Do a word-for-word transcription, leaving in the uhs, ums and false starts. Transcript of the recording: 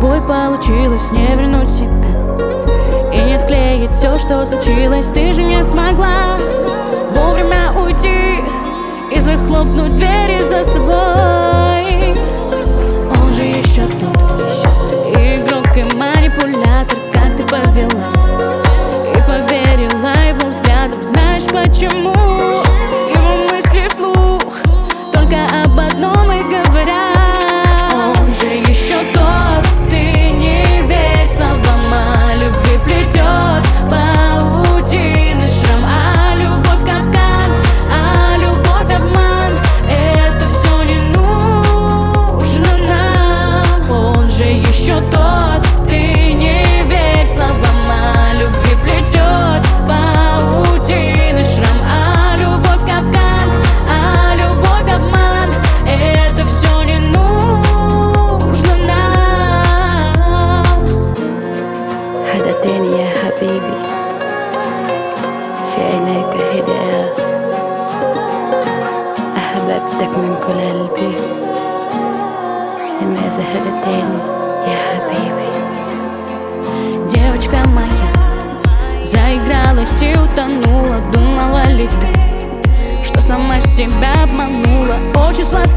тобой получилось не вернуть себя и не склеить все, что случилось. Ты же не смогла вовремя уйти и захлопнуть двери за собой. Он же еще тот игрок и манипулятор. Как ты повелась и поверила его взглядам. Знаешь почему? Его мысли вслух только об одном и говорят. Он же еще тот. Ты не верь словам, о любви плетет паутины шрам, а любовь капкан, а любовь обман. Это все не нужно нам. Он же еще тот. Ты не верь словам, о любви плетет паутины шрам, а любовь капкан, а любовь обман. Это все не нужно нам. حدا تاني يا حبيبي في عينيك هدايا. أحببتك من كل قلبي. لماذا هذا تاني يا حبيبي؟ Девочка моя заигралась и утонула. Думала ли ты, что сама себя обманула? Очень сладко